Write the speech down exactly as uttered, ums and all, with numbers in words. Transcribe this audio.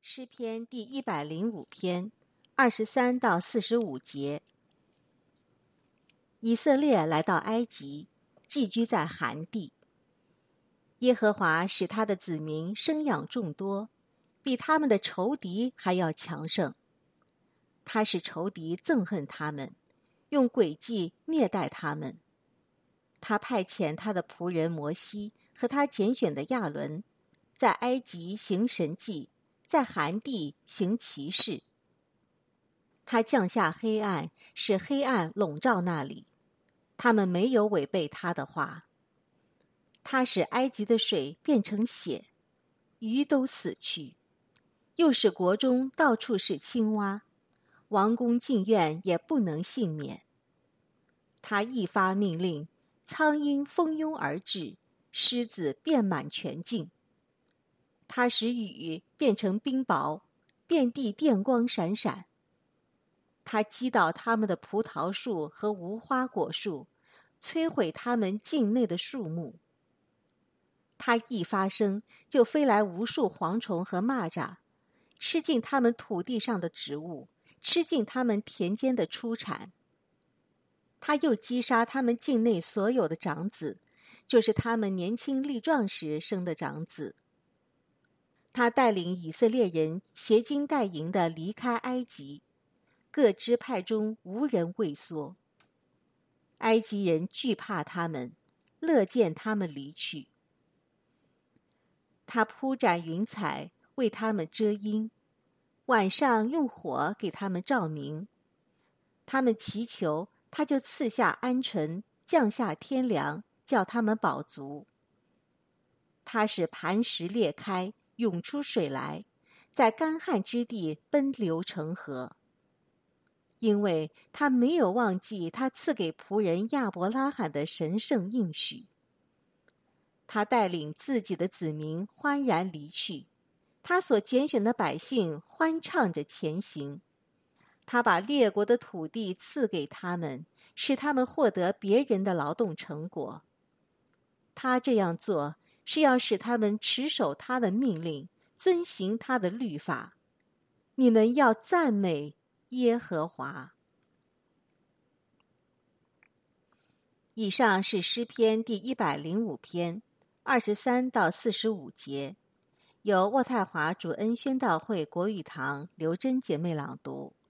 诗篇第一百零五篇二十三到四十五节。以色列来到埃及，寄居在含地。耶和华使他的子民生养众多，比他们的仇敌还要强盛。他使仇敌憎恨他们，用诡计虐待他们。他派遣他的仆人摩西和他拣选的亚伦，在埃及行神迹，在含地行奇事。他降下黑暗，使黑暗笼罩那里，他们没有违背他的话。他使埃及的水变成血，鱼都死去，又使国中到处是青蛙，王宫禁院也不能幸免。他一发命令，苍鹰蜂拥而至，狮子遍满全境。他使雨变成冰雹，遍地电光闪闪。他击倒他们的葡萄树和无花果树，摧毁他们境内的树木。他一发声，就飞来无数蝗虫和蚂蚱，吃尽他们土地上的植物，吃尽他们田间的出产。他又击杀他们境内所有的长子，就是他们年轻力壮时生的长子。他带领以色列人携金带银地离开埃及，各支派中无人畏缩。埃及人惧怕他们，乐见他们离去。他铺展云彩，为他们遮阴，晚上用火给他们照明。他们祈求，他就赐下鹌鹑，降下天粮，叫他们饱足。他使磐石裂开，涌出水来，在干旱之地奔流成河。因为他没有忘记他赐给仆人亚伯拉罕的神圣应许。他带领自己的子民欢然离去，他所拣选的百姓欢唱着前行。他把列国的土地赐给他们，使他们获得别人的劳动成果。他这样做，是要使他们持守他的命令，遵行他的律法。你们要赞美耶和华。以上是诗篇第一百零五篇二十三到四十五节，由渥太华主恩宣道会国语堂刘真姐妹朗读。